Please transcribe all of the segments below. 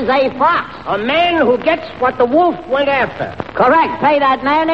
is a fox. A man who gets what the wolf went after. Correct. Pay that man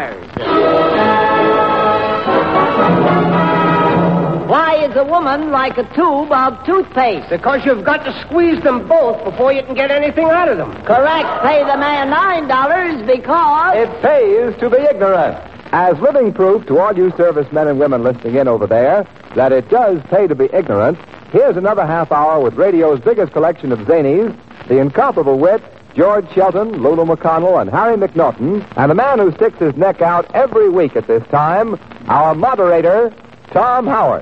$8. Why is a woman like a tube of toothpaste? Because you've got to squeeze them both before you can get anything out of them. Correct. Pay the man $9 because... It pays to be ignorant. As living proof to all you servicemen and women listening in over there that it does pay to be ignorant, here's another half hour with radio's biggest collection of zanies, the incomparable wit, George Shelton, Lulu McConnell, and Harry McNaughton, and the man who sticks his neck out every week at this time, our moderator, Tom Howard.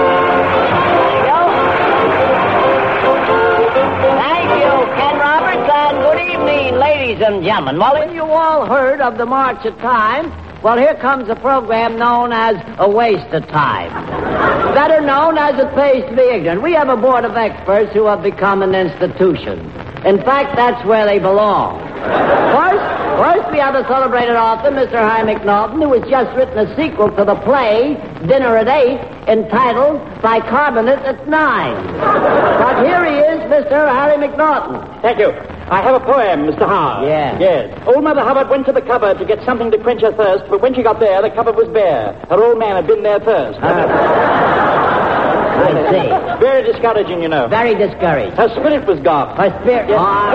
Thank you, Ken Roberts, and good evening, ladies and gentlemen. Well, have you all heard of the March of Time? Well, here comes a program known as A Waste of Time. Better known as It Pays to Be Ignorant. We have a board of experts who have become an institution. In fact, that's where they belong. First, we have a celebrated author, Mr. Harry McNaughton, who has just written a sequel to the play, Dinner at 8, entitled Bicarbonate at 9. But here he is, Mr. Harry McNaughton. Thank you. I have a poem, Mr. Howard. Yes. Old Mother Hubbard went to the cupboard to get something to quench her thirst, but when she got there, the cupboard was bare. Her old man had been there first. I see. Very discouraging, you know. Very discouraged. Her spirit was gone. Her spirit... Yes. All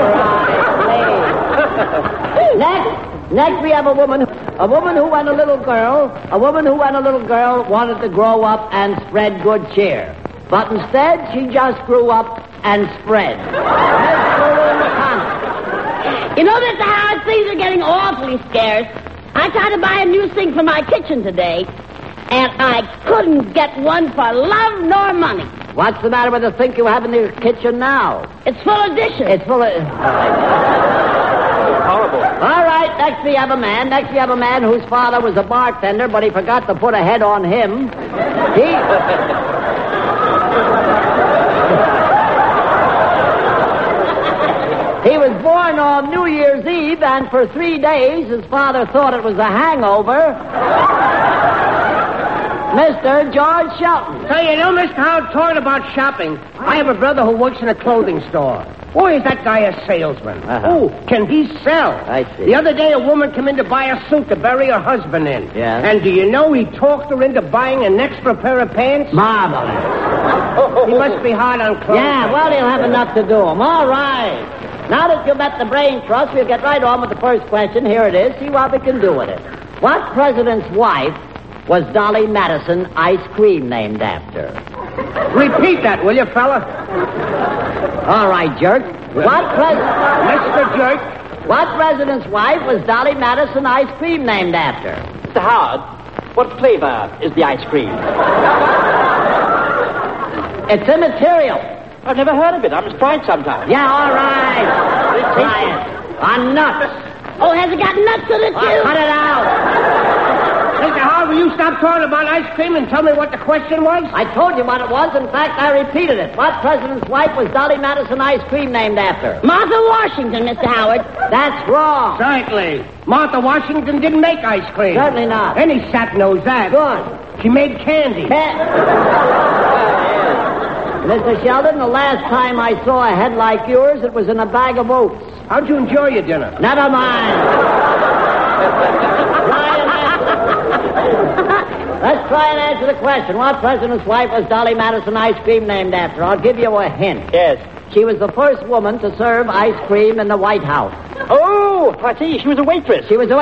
right, Next, we have a woman who when a little girl wanted to grow up and spread good cheer. But instead, she just grew up and spread. You know, Mr. Howard, things are getting awfully scarce. I tried to buy a new sink for my kitchen today, and I couldn't get one for love nor money. What's the matter with the sink you have in your kitchen now? It's full of dishes. It's full of... Horrible. All right, next we have a man whose father was a bartender, but he forgot to put a head on him. He was born on New Year's Eve, and for 3 days his father thought it was a hangover. Mr. George Shelton. Say, you know, Mr. Howard, talking about shopping, I have a brother who works in a clothing store. Boy, is that guy a salesman. Oh, can he sell? I see. The other day, a woman came in to buy a suit to bury her husband in. Yeah. And do you know he talked her into buying an extra pair of pants? Marvelous. He must be hard on clothes. Yeah, well, he'll have enough to do him. All right. Now that you've met the brain trust, we'll get right on with the first question. Here it is. See what we can do with it. What president's wife was Dolly Madison ice cream named after? Repeat that, will you, fella? All right, jerk. Mr. Jerk. What president's wife was Dolly Madison ice cream named after? Mr. Howard, what flavor is the ice cream? It's immaterial. I've never heard of it. I must try it sometime. Yeah, all right. Try it. On nuts. Oh, has it got nuts in it, too? Cut it out. Mr. Howard, will you stop talking about ice cream and tell me what the question was? I told you what it was. In fact, I repeated it. What president's wife was Dolly Madison ice cream named after? Martha Washington, Mr. Howard. That's wrong. Certainly. Martha Washington didn't make ice cream. Certainly not. Any sap knows that. Good. She made candy. Mr. Sheldon, the last time I saw a head like yours, it was in a bag of oats. How'd you enjoy your dinner? Never mind. Let's try and answer the question. What president's wife was Dolly Madison ice cream named after? I'll give you a hint. Yes. She was the first woman to serve ice cream in the White House. Oh, I see. She was a waitress. She was a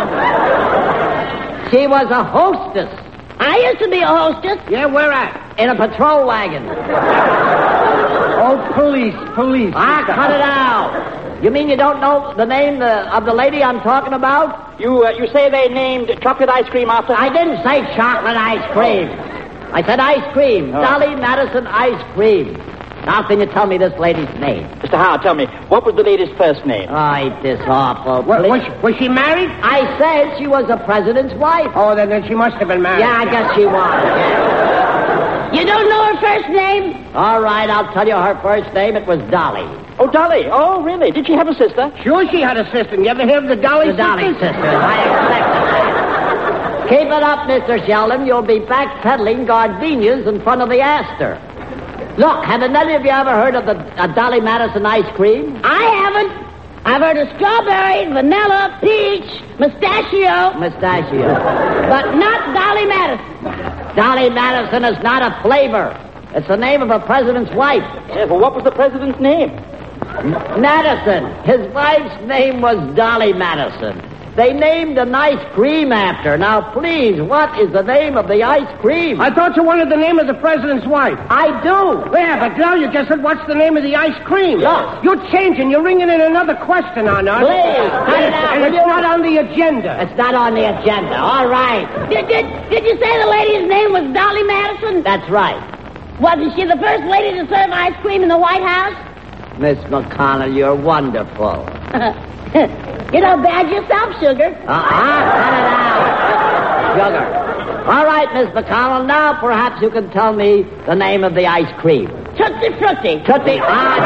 hostess. I used to be a hostess. Yeah, where at? In a patrol wagon. Oh, police. Cut it out. You mean you don't know the name of the lady I'm talking about? You say they named chocolate ice cream after her? I didn't say chocolate ice cream. I said ice cream. Oh. Dolly Madison ice cream. Now can you tell me this lady's name? Mr. Howard, tell me, what was the lady's first name? Oh, ain't this awful. Was she married? I said she was a president's wife. Oh, then she must have been married. Yeah, I guess she was. Yeah. You don't know her first name? All right, I'll tell you her first name. It was Dolly. Oh, Dolly. Oh, really? Did she have a sister? Sure she had a sister. You ever hear of the Dolly The Dolly sisters? sisters. I expected that. Keep it up, Mr. Sheldon. You'll be backpedaling gardenias in front of the Astor. Look, haven't any of you ever heard of the Dolly Madison ice cream? I haven't. I've heard of strawberry, vanilla, peach, mustachio. Mustachio. But not Dolly Madison. Dolly Madison is not a flavor. It's the name of a president's wife. Yes, well, what was the president's name? Madison. His wife's name was Dolly Madison. They named an ice cream after. Now, please, what is the name of the ice cream? I thought you wanted the name of the president's wife. I do. Yeah, but now you just said, what's the name of the ice cream? Look. You're changing. You're ringing in another question on us. Please, cut it out. And it's not on the agenda. It's not on the agenda. All right. Did you say the lady's name was Dolly Madison? That's right. Wasn't she the first lady to serve ice cream in the White House? Miss McConnell, you're wonderful. You don't bad yourself, Sugar. Cut it out. Sugar. All right, Miss McConnell, now perhaps you can tell me the name of the ice cream. Tutti Frutti. Tutti.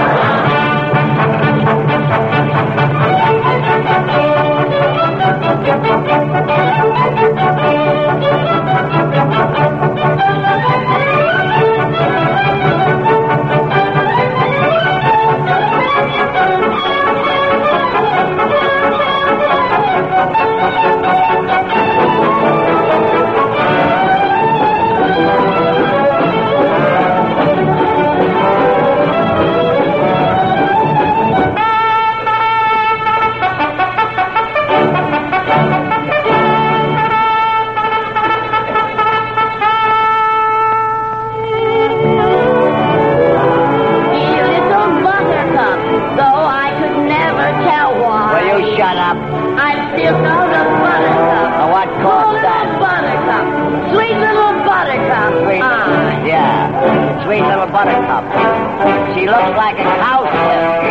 Buttercup. She looks like a cowslip.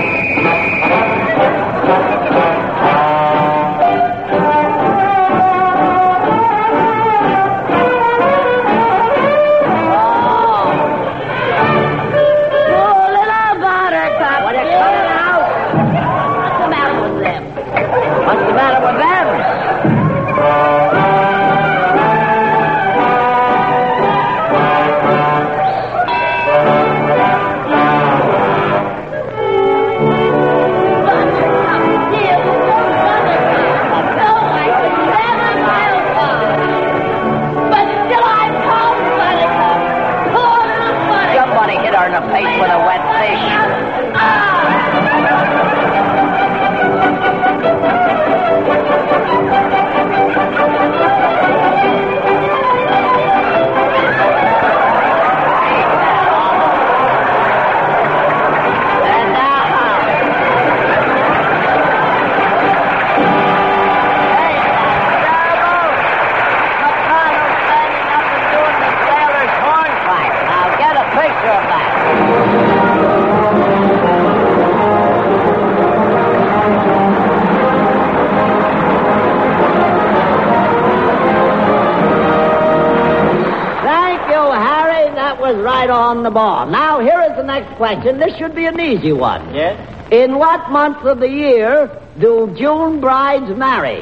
On the ball. Now, here is the next question. This should be an easy one. Yes? In what month of the year do June brides marry?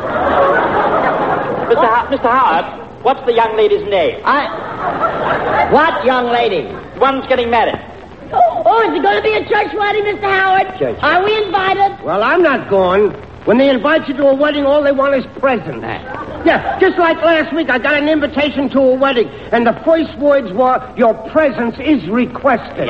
Mr. Howard, what's the young lady's name? What young lady? One's getting married. Oh, is it going to be a church wedding, Mr. Howard? Church. Are we invited? Well, I'm not going. When they invite you to a wedding, all they want is presents. Yeah, just like last week, I got an invitation to a wedding, and the first words were, your presence is requested.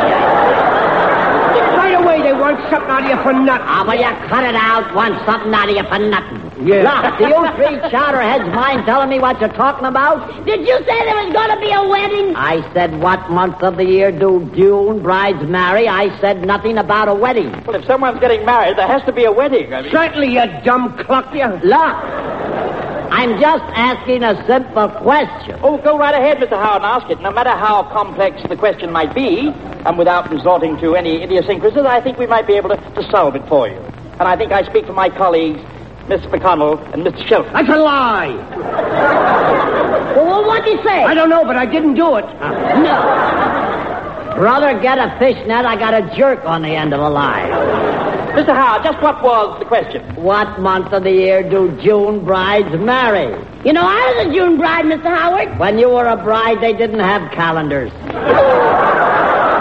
Right away, they want something out of you for nothing. Will you cut it out? Want something out of you for nothing. Yeah. Look, do you three chowderheads mind telling me what you're talking about? Did you say there was going to be a wedding? I said, what month of the year do June brides marry? I said nothing about a wedding. Well, if someone's getting married, there has to be a wedding. I mean... Certainly, you dumb cluck, you. Look, I'm just asking a simple question. Oh, go right ahead, Mr. Howard, and ask it. No matter how complex the question might be, and without resorting to any idiosyncrasies, I think we might be able to solve it for you. And I think I speak for my colleagues, Mr. McConnell and Mr. Shelton. That's a lie. Well, what'd he say? I don't know, but I didn't do it. No. Brother, get a fishnet. I got a jerk on the end of a line. Mr. Howard, just what was the question? What month of the year do June brides marry? You know, I was a June bride, Mr. Howard. When you were a bride, they didn't have calendars.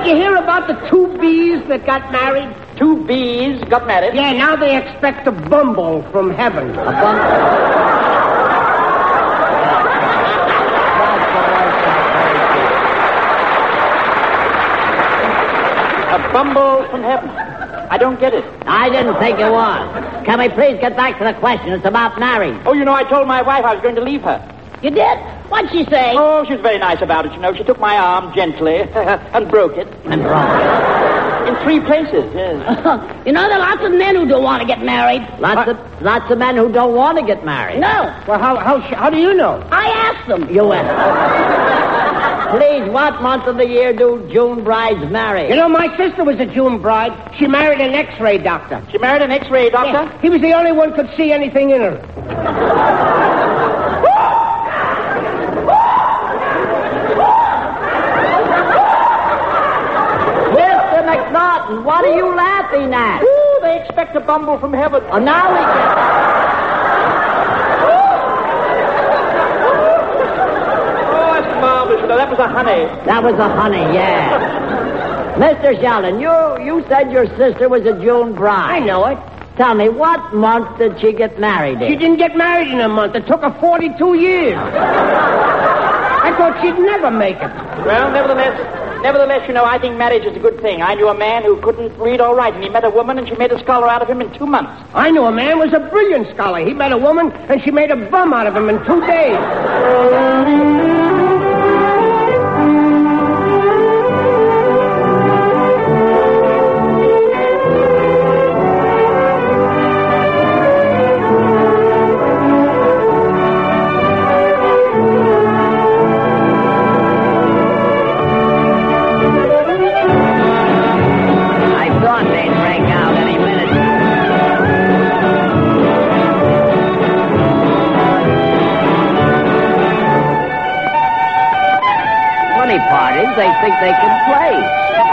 Did you hear about the two bees that got married? Two bees got married. Yeah, now they expect a bumble from heaven. A bumble? A bumble from heaven. I don't get it. I didn't think it was. Can we please get back to the question? It's about marriage. Oh, I told my wife I was going to leave her. You did? What'd she say? Oh, she was very nice about it, She took my arm gently and broke it. And broke In 3 places, yes. There are lots of men who don't want to get married. Lots of men who don't want to get married. No. Well, how do you know? I asked them. You asked. Please, what month of the year do June brides marry? My sister was a June bride. She married an X-ray doctor. She married an X-ray doctor? Yeah, he was the only one who could see anything in her. Mr. McNaughton, what are you laughing at? Ooh, they expect a bumble from heaven. Oh, now we get... That was a honey. That was a honey, yeah. Mr. Sheldon, you said your sister was a June bride. I know it. Tell me, what month did she get married in? She didn't get married in a month. It took her 42 years. I thought she'd never make it. Well, nevertheless, I think marriage is a good thing. I knew a man who couldn't read or write, and he met a woman, and she made a scholar out of him in 2 months. I knew a man who was a brilliant scholar. He met a woman, and she made a bum out of him in 2 days. They think they can play.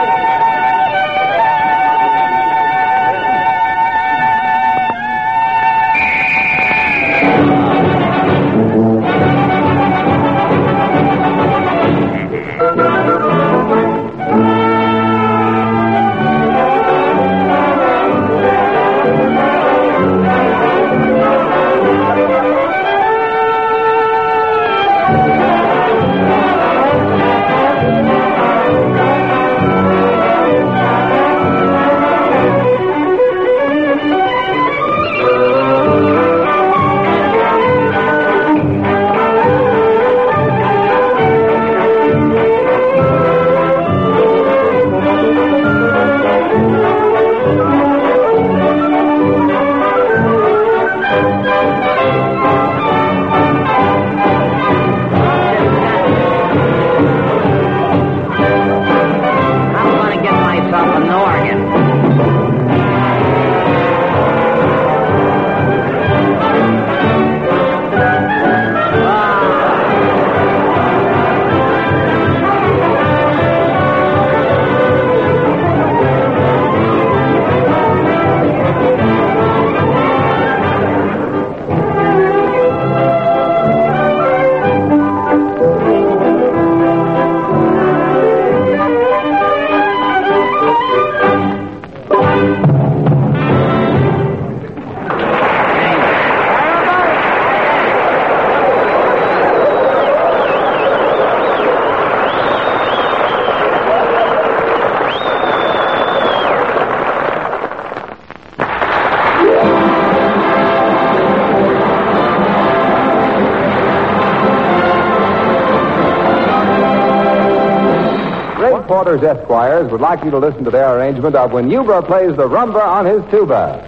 Porter's Esquires would like you to listen to their arrangement of When Huber Plays the Rumba on His Tuba.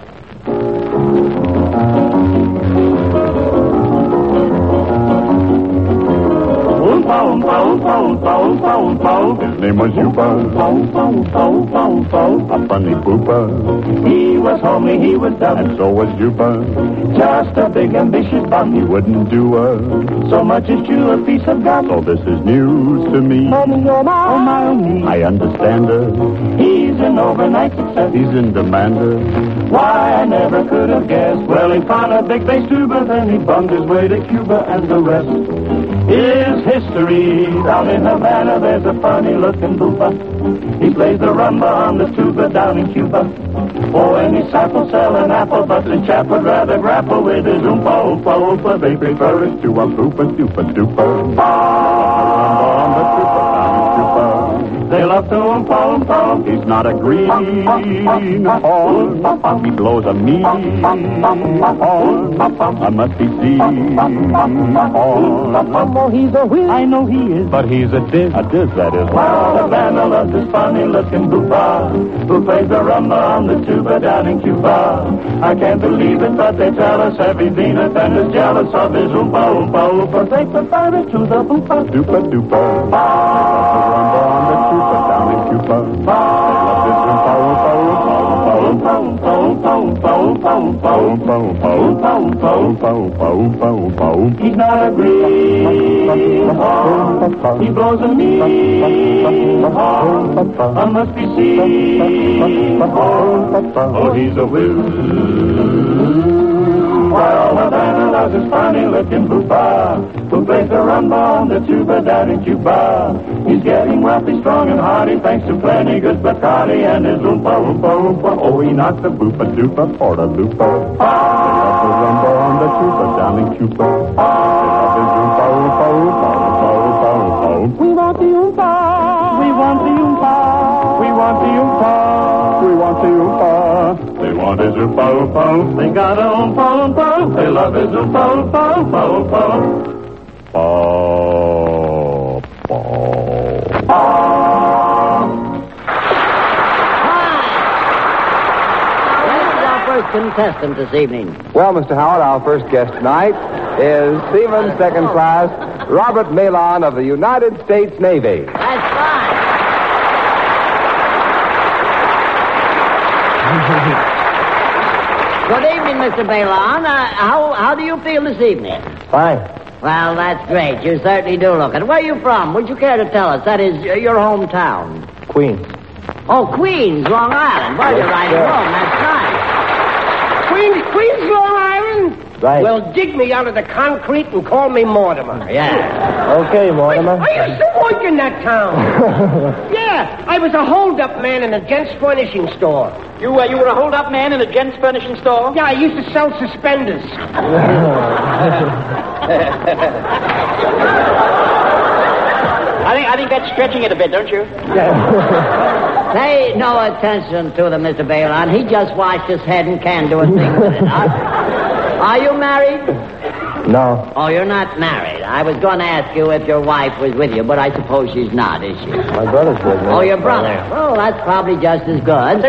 His name was Huber, a funny pooper. He was homely, he was dumb, and so was Huber. Just a big ambitious bum. He wouldn't do so much as chew a piece of gum. So this is news to me. Oh my, oh me. I understand her. He's an overnight success. He's in demand her. Why, I never could have guessed. Well, he found a big bass tuba, then he bummed his way to Cuba, and the rest is history. Down in Havana, there's a funny-looking bupa. He plays the rumba on the tuba down in Cuba. Oh, any sap will sell an apple, but the chap would rather grapple with his oompa, oompa, oompa. They prefer it to a boopa, dupa, dupa. On the tuba down in Cuba. They love to oompa, oompa. He's not a green horn. He blows a mean horn. I must be seen horn. Oh, he's a whiz. I know he is, but he's a diz. A diz, that is. Well, Havana loves this funny-looking bupa who plays the rumba on the tuba down in Cuba. I can't believe it, but they tell us every Venus and is jealous of his oompa, oompa, oompa. They prefer it to the bupa, dupa, dupa. The rumba on the tuba down in Cuba. They love his oompa, oompa, oompa, oompa, oompa, oompa, oompa, oompa, oompa, oompa, oompa, oompa, oompa, oompa. He's not a green horn. He blows a mean horn. I must be seen horn. Oh, he's a whiz. While Havana loves his funny-looking bupa who plays the rumba on the tuba down in Cuba. He's getting wealthy, strong, and hearty thanks to plenty good Bacardi and his oompa, oompa, oompa. Oh, he knocks the bupa, dupa, porta lupa. They love the rumba on the tuba down in Cuba. They love his oompa, oompa, oompa, oompa, oompa, oompa. We want the oompa. We want the oompa. We want the oompa. We want the oompa. They want his oompa, oompa. They got a oompa, oompa. They love his oompa, oompa, oompa, oompa. Contestant this evening. Well, Mr. Howard, our first guest tonight is Seaman Second Class Robert Malon of the United States Navy. That's fine. Good evening, Mr. Malon. How do you feel this evening? Fine. Well, that's great. You certainly do look it. Where are you from? Would you care to tell us? That is your hometown. Queens. Oh, Queens, Long Island. Well, you're right at home. That's nice. Queens, Long Island? Right. Well, dig me out of the concrete and call me Mortimer. Yeah. Okay, Mortimer. I used to work in that town. Yeah, I was a hold-up man in a gents' furnishing store. You were a hold-up man in a gents' furnishing store? Yeah, I used to sell suspenders. I think that's stretching it a bit, don't you? Pay no attention to them, Mr. Balon. He just washed his head and can't do a thing with it. Are you married? No. Oh, you're not married. I was going to ask you if your wife was with you, but I suppose she's not, is she? My brother's with me. Oh, your brother. Well, that's probably just as good.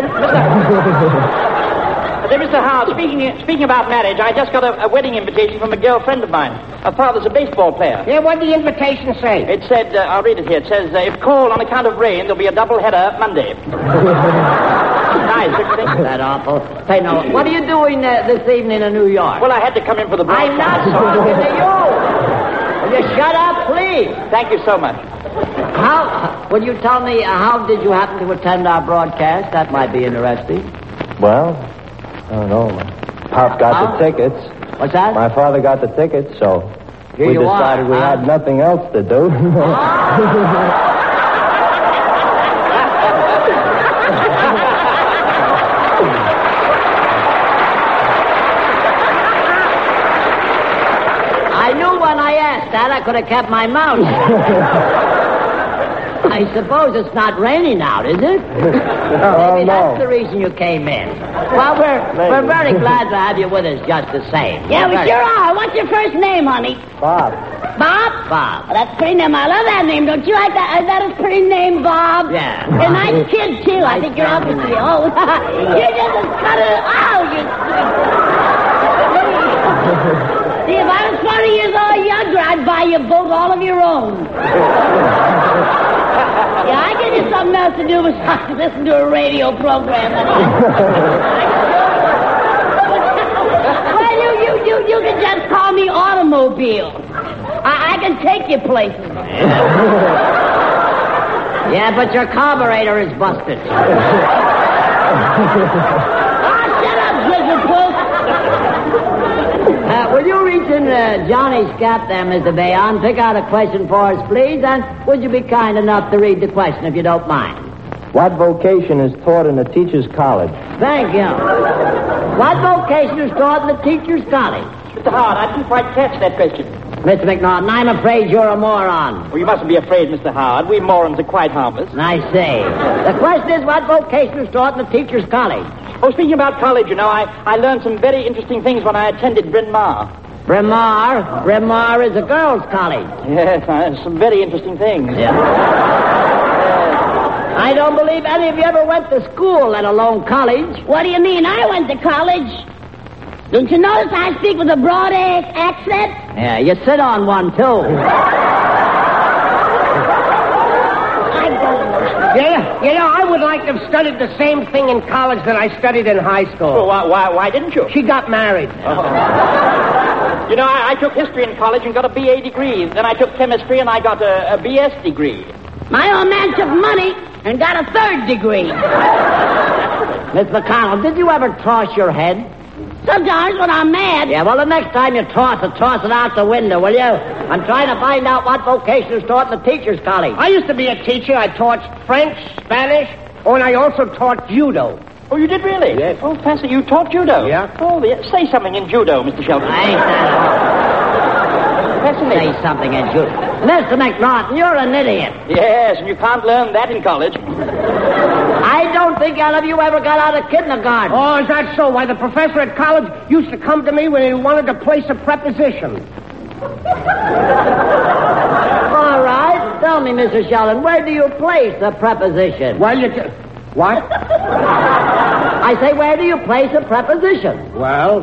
Mr. Howard, speaking about marriage, I just got a wedding invitation from a girlfriend of mine. Her father's a baseball player. Yeah, what did the invitation say? It said, I'll read it here. It says, if called on account of rain, there'll be a doubleheader Monday. Nice, don't you think? That awful. Say, no, what are you doing this evening in New York? Well, I had to come in for the broadcast. I'm not talking to you. Will you shut up, please? Thank you so much. Will you tell me, how did you happen to attend our broadcast? That might be interesting. Well, I don't know. Pop got the tickets. What's that? My father got the tickets, so Here we you decided are, we huh? had nothing else to do. I knew when I asked that I could have kept my mouth shut. I suppose it's not raining out, is it? Maybe that's the reason you came in. Well, we're very glad to have you with us just the same. Yeah, we sure are. What's your first name, honey? Bob. Bob? Bob. Well, that's a pretty name. I love that name. Don't you like that? Is that a pretty name, Bob? Yeah. You're a nice kid, too. I think you're obviously old. You just cut it out. See, if I was 40 years old or younger, I'd buy you both all of your own. Yeah, I give you something else to do besides listen to a radio program. Well, you can just call me Automobile. I can take you places. Yeah, but your carburetor is busted. Oh, shut up, Blizzard Post. Will you reach in Johnny's cap there, Mr. Bayon? Pick out a question for us, please, and would you be kind enough to read the question, if you don't mind? What vocation is taught in a teacher's college? Thank you. What vocation is taught in the teacher's college? Mr. Howard, I didn't quite catch that question. Mr. McNaughton, I'm afraid you're a moron. Well, you mustn't be afraid, Mr. Howard. We morons are quite harmless. I see. The question is, what vocation is taught in the teacher's college? Oh, speaking about college, you know, I learned some very interesting things when I attended Bryn Mawr. Bryn Mawr? Bryn Mawr is a girls' college. Yes, some very interesting things. Yeah. I don't believe any of you ever went to school, let alone college. What do you mean? I went to college. Don't you notice I speak with a broad accent? Yeah, you sit on one, too. I don't know. Yeah, you know, I would like to have studied the same thing in college that I studied in high school. Well, why didn't you? She got married. You know, I took history in college and got a BA degree. Then I took chemistry and I got a BS degree. My old man took money and got a third degree. Miss McConnell, did you ever toss your head? Sometimes when I'm mad. Yeah, well, the next time you toss it out the window, will you? I'm trying to find out what vocation is taught in the teacher's college. I used to be a teacher. I taught French, Spanish, and I also taught judo. Oh, you did really? Yes. Oh, fancy, you taught judo? Yeah. Oh, say something in judo, Mr. Sheldon. I ain't that Fascinating. Say something in judo. Mr. McNaughton, you're an idiot. Yes, and you can't learn that in college. I don't think all of you ever got out of kindergarten. Oh, is that so? Why, the professor at college used to come to me when he wanted to place a preposition. All right. Tell me, Mr. Sheldon, where do you place a preposition? Well, what? I say, where do you place a preposition? Well,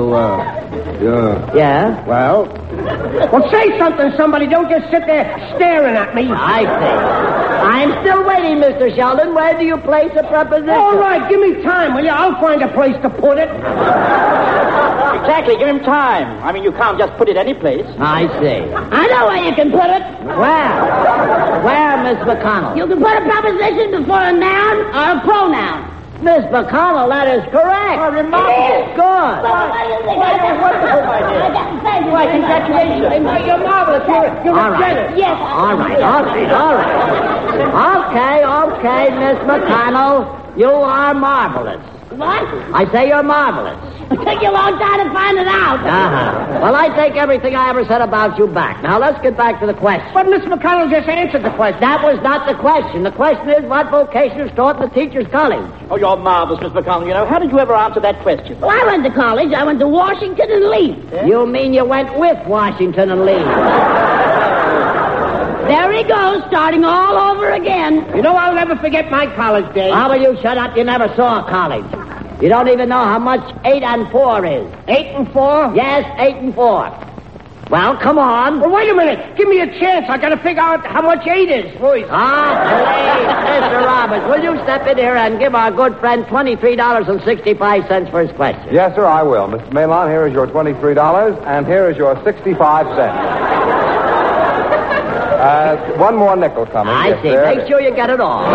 Yeah? Well, say something, somebody. Don't just sit there staring at me. I see. I'm still waiting, Mr. Sheldon. Where do you place a preposition? All right, give me time, will you? I'll find a place to put it. Exactly, give him time. I mean, you can't just put it any place. I see. I know where you can put it. Where, Miss McConnell? You can put a preposition before a noun or a pronoun. Miss McConnell, that is correct. Oh, remarkable. Good. What do you think? Wonderful, my dear. I got to thank you. Why, congratulations. You're marvelous. You're All a right. genius. Yes. All right. Okay, Miss McConnell. You are marvelous. What? I say you're marvelous. It took you a long time to find it out. Uh-huh. Well, I take everything I ever said about you back. Now, let's get back to the question. But Miss McConnell just answered the question. That was not the question. The question is, what vocation is taught in the teacher's college? Oh, you're marvelous, Miss McConnell. You know, how did you ever answer that question? Well, I went to college. I went to Washington and Lee. You mean you went with Washington and Lee? There he goes, starting all over again. You know, I'll never forget my college days. How will you shut up? You never saw a college. You don't even know how much 8 and 4 is. 8 and 4? Yes, 8 and 4. Well, come on. Well, wait a minute. Give me a chance. I got to figure out how much 8 is. Please. Please, Mr. Roberts, will you step in here and give our good friend $23.65 for his question? Yes, sir, I will. Mr. Malon, here is your $23, and here is your 65 cents. One more nickel coming. I Yes, see. there it Make is. sure you get it all.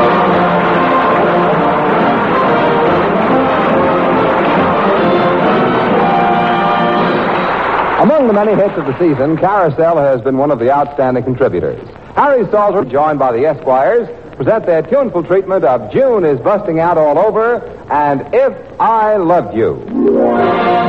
Among the many hits of the season, Carousel has been one of the outstanding contributors. Harry Salter, joined by the Esquires, present their tuneful treatment of June is Busting Out All Over and If I Loved You.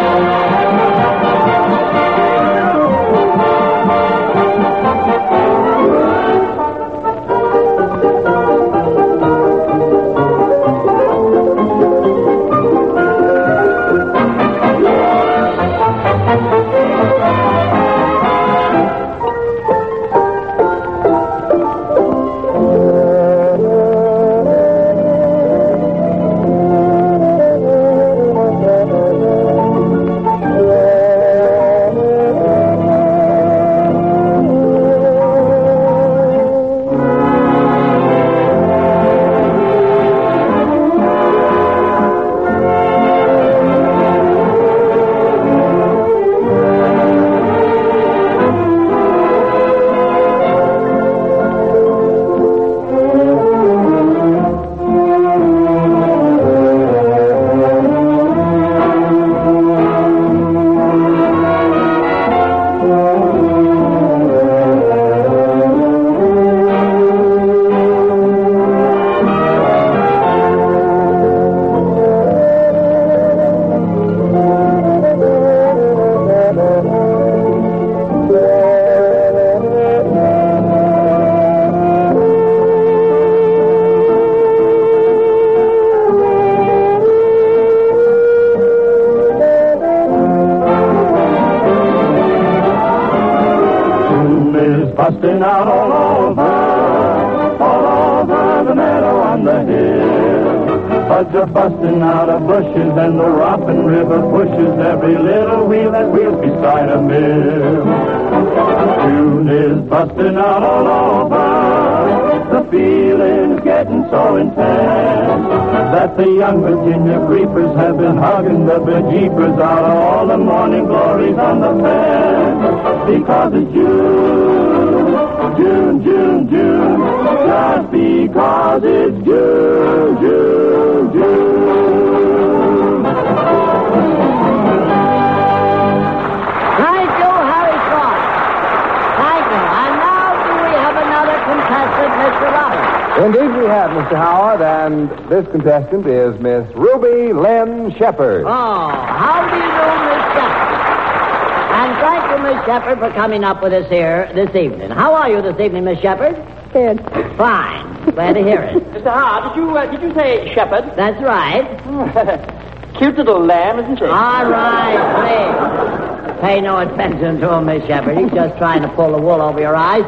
busting out all over the meadow on the hill. Buds are busting out of bushes and the Roppin' River pushes every little wheel that wheels beside a mill. June is busting out all over. The feeling's getting so intense that the young Virginia creepers have been hugging the bejeepers out of all the morning glories on the fence. Because it's June, June, June, June. Just because it's June, June, June. Thank you, Harry Clark. Thank you. And now do we have another contestant, Mr. Roberts? Indeed we have, Mr. Howard, and this contestant is Miss Ruby Lynn Shepard. Oh, how do you do, Miss Shepard? And thank you, Miss Shepard, for coming up with us here this evening. How are you this evening, Miss Shepard? Good. Fine. Glad to hear it. Mr. Howard, did you say shepherd? That's right. Cute little lamb, isn't she? All right, please. Pay no attention to him, Miss Shepard. He's just trying to pull the wool over your eyes.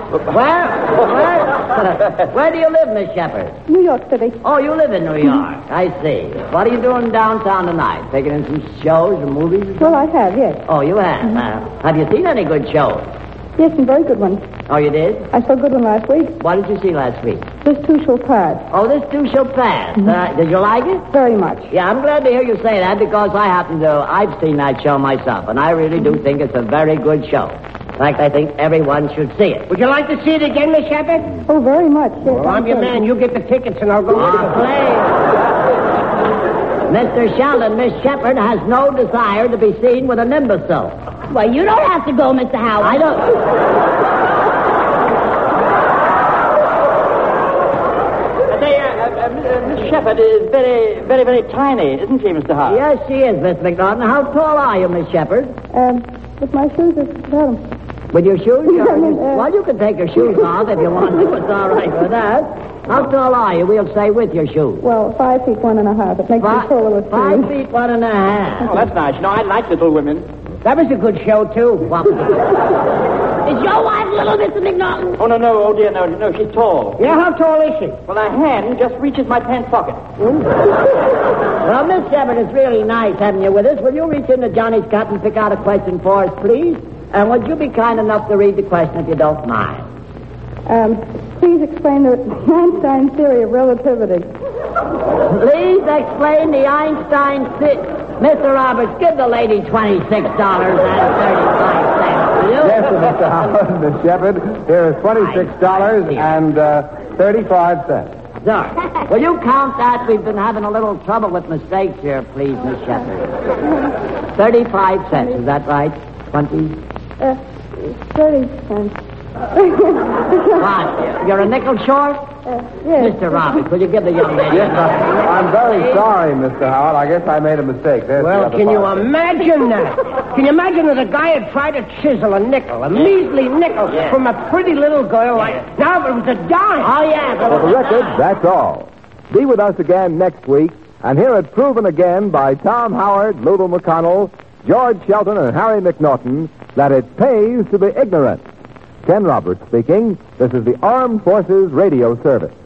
Where do you live, Miss Shepard? New York City. Oh, you live in New York. I see. What are you doing downtown tonight? Taking in some shows or movies? Or Well, I have, yes. oh, you have. Have you seen any good shows? Yes, some very good ones. Oh, you did? I saw a good one last week. What did you see last week? This too shall pass. Oh, this too shall pass. Did you like it? Very much. Yeah, I'm glad to hear you say that because I've seen that show myself, and I really do think it's a very good show. In fact, I think everyone should see it. Would you like to see it again, Miss Shepard? Oh, very much, yes. Well, I'm your man. You get the tickets and I'll go with you. Mr. Sheldon, Miss Shepard has no desire to be seen with an imbecile. Well, you don't have to go, Mr. Howard. I don't... Miss Shepard is very, very, very tiny, isn't she, Mr. Howard? Yes, she is, Miss McNaughton. How tall are you, Miss Shepard? With my shoes, it's bottom. With your shoes? Well, you can take your shoes off if you want to. It's all right with us. How tall are you? We'll say with your shoes. Well, 5 feet 1.5. It makes me taller with 5 shoes. feet 1.5. Oh, that's nice. You know, I like little women. That was a good show, too. Is your wife little, Mr. McNaughton? Oh, no, dear, no, she's tall. Yeah, how tall is she? Well, her hand just reaches my pants pocket. Well, Miss Shepard, it's really nice having you with us. Will you reach into Johnny's cup and pick out a question for us, please? And would you be kind enough to read the question if you don't mind? Please explain the Einstein theory of relativity. Please explain the Einstein theory. Mr. Roberts, give the lady $26.35, will you? Yes, Mr. Howard, Miss Shepard. Here is $26.35. Sir, will you count that? We've been having a little trouble with mistakes here, please, Miss Shepard. 35 cents, is that right? 20? 30 cents. What? You're a nickel short? Yes. Mr. Roberts, will you give the young lady... Yes, I'm very sorry, Mr. Howard. I guess I made a mistake. There's Well, the other can you part. imagine that? Can you imagine that a guy had tried to chisel a nickel, a measly nickel, from a pretty little girl like... Now it was a dime. Oh, yeah. For the record, that's all. Be with us again next week and hear it proven again by Tom Howard, Lulu McConnell, George Shelton, and Harry McNaughton that it pays to be ignorant. Ken Roberts speaking. This is the Armed Forces Radio Service.